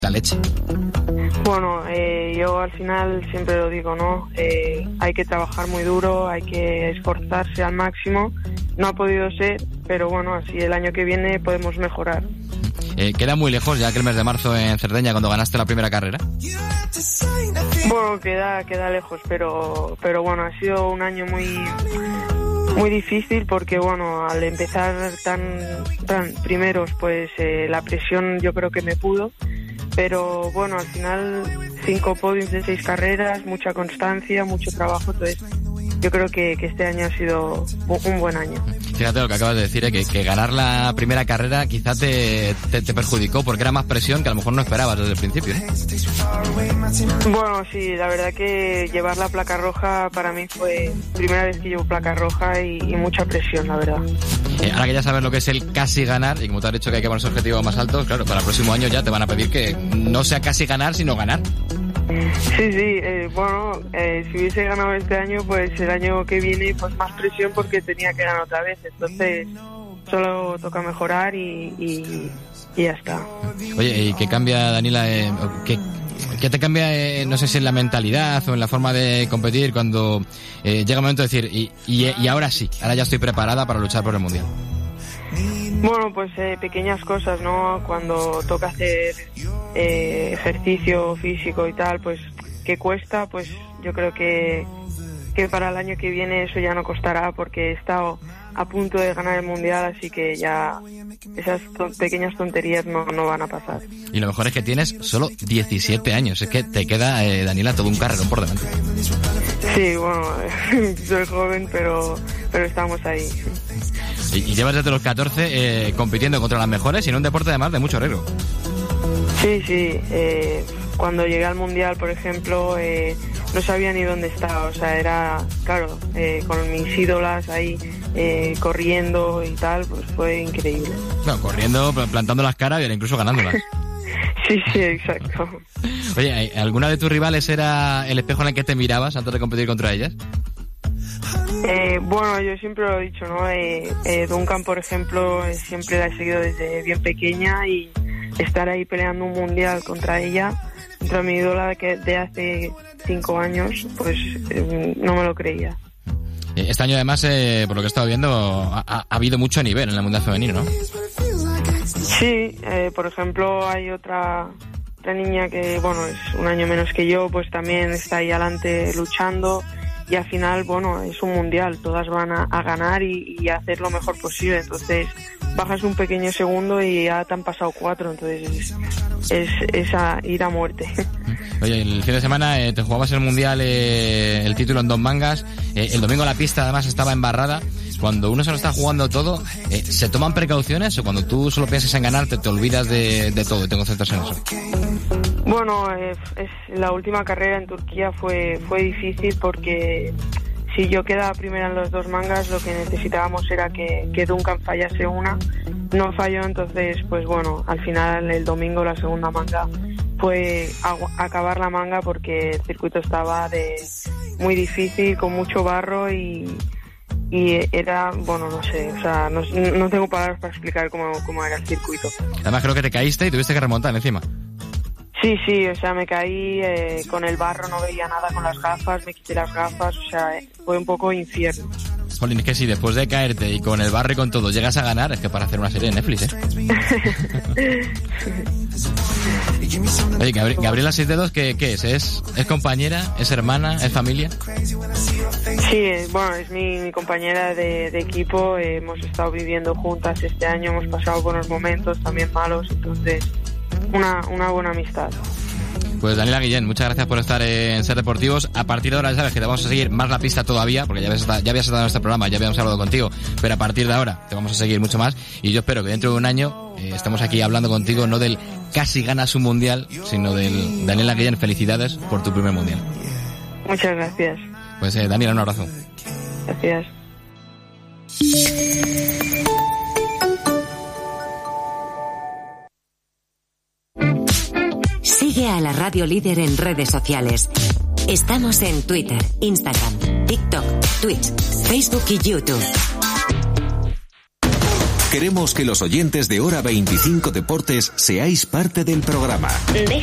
la leche. Bueno, yo al final siempre lo digo, ¿no? Hay que trabajar muy duro, hay que esforzarse al máximo. No ha podido ser, pero bueno, así el año que viene podemos mejorar. ¿Queda muy lejos ya que el mes de marzo en Cerdeña cuando ganaste la primera carrera? Bueno, queda lejos, pero bueno, ha sido un año muy difícil porque bueno, al empezar tan primeros, pues la presión yo creo que me pudo. Pero bueno, al final 5 podiums de 6 carreras, mucha constancia, mucho trabajo, entonces yo creo que este año ha sido un buen año. Fíjate lo que acabas de decir, que ganar la primera carrera quizá te perjudicó porque era más presión que a lo mejor no esperabas desde el principio, ¿eh? Bueno, sí, la verdad que llevar la placa roja para mí fue primera vez que llevo placa roja y mucha presión, la verdad. Ahora que ya sabes lo que es el casi ganar, y como te has dicho que hay que ponerse objetivos más altos, claro, para el próximo año ya te van a pedir que no sea casi ganar, sino ganar. Sí, bueno, si hubiese ganado este año, pues el año que viene pues más presión porque tenía que ganar otra vez, entonces solo toca mejorar y ya está. Oye, ¿y qué cambia, Daniela? ¿Qué te cambia, no sé si en la mentalidad o en la forma de competir cuando llega el momento de decir, y ahora sí, ahora ya estoy preparada para luchar por el Mundial? Bueno, pues pequeñas cosas, ¿no? Cuando toca hacer ejercicio físico y tal, pues que cuesta, pues yo creo que para el año que viene eso ya no costará porque he estado a punto de ganar el Mundial, así que ya esas pequeñas tonterías no van a pasar. Y lo mejor es que tienes solo 17 años, es que te queda, Daniela, todo un carrerón por delante. Sí, bueno, soy joven, pero estamos ahí. Y llevas desde los 14 compitiendo contra las mejores y en un deporte además de mucho riesgo. Sí, cuando llegué al Mundial, por ejemplo, no sabía ni dónde estaba, o sea, era, claro, con mis ídolas ahí corriendo y tal, pues fue increíble. No, corriendo, plantando las caras y incluso ganándolas. Sí, exacto. Oye, ¿alguna de tus rivales era el espejo en el que te mirabas antes de competir contra ellas? Bueno, yo siempre lo he dicho, ¿no? Duncan, por ejemplo, siempre la he seguido desde bien pequeña y estar ahí peleando un mundial contra ella, contra mi ídola de hace 5 años, pues no me lo creía. Este año además, por lo que he estado viendo, ha habido mucho nivel en el mundial femenino, ¿no? Sí, por ejemplo, hay otra niña que, bueno, es un año menos que yo, pues también está ahí adelante luchando. Y al final, bueno, es un mundial, todas van a ganar y a hacer lo mejor posible, entonces bajas un pequeño segundo y ya te han pasado 4, entonces es a ir a muerte. Oye, el fin de semana te jugabas el mundial, el título en 2 mangas, el domingo la pista además estaba embarrada. Cuando uno se lo está jugando todo, ¿se toman precauciones o cuando tú solo piensas en ganar te olvidas de todo y te concentras en eso? Bueno, la última carrera en Turquía fue difícil porque si yo quedaba primera en los 2 mangas, lo que necesitábamos era que Duncan fallase una. No falló, entonces, pues bueno, al final el domingo la segunda manga fue acabar la manga porque el circuito estaba muy difícil, con mucho barro y era, bueno, no sé, o sea, no tengo palabras para explicar cómo era el circuito. Además creo que te caíste y tuviste que remontar encima. Sí, o sea, me caí con el barro, no veía nada con las gafas, me quité las gafas, o sea, fue un poco infierno. Jolín, es que si después de caerte y con el barro y con todo llegas a ganar, es que para hacer una serie de Netflix, Oye, Gabriela Seis Dedos, ¿qué es? ¿Es compañera? ¿Es hermana? ¿Es familia? Sí, bueno, es mi compañera de equipo, hemos estado viviendo juntas este año, hemos pasado buenos momentos, también malos, entonces una buena amistad. Pues Daniela Guillén, muchas gracias por estar en Ser Deportivos. A partir de ahora ya sabes que te vamos a seguir más la pista todavía, porque ya habías estado en este programa, ya habíamos hablado contigo, pero a partir de ahora te vamos a seguir mucho más y yo espero que dentro de un año estemos aquí hablando contigo no del casi ganas un mundial, sino del Daniela Guillén, felicidades por tu primer mundial. Muchas gracias. Pues Daniela, un abrazo. Gracias. Sigue a la Radio Líder en redes sociales. Estamos en Twitter, Instagram, TikTok, Twitch, Facebook y YouTube. Queremos que los oyentes de Hora 25 Deportes seáis parte del programa.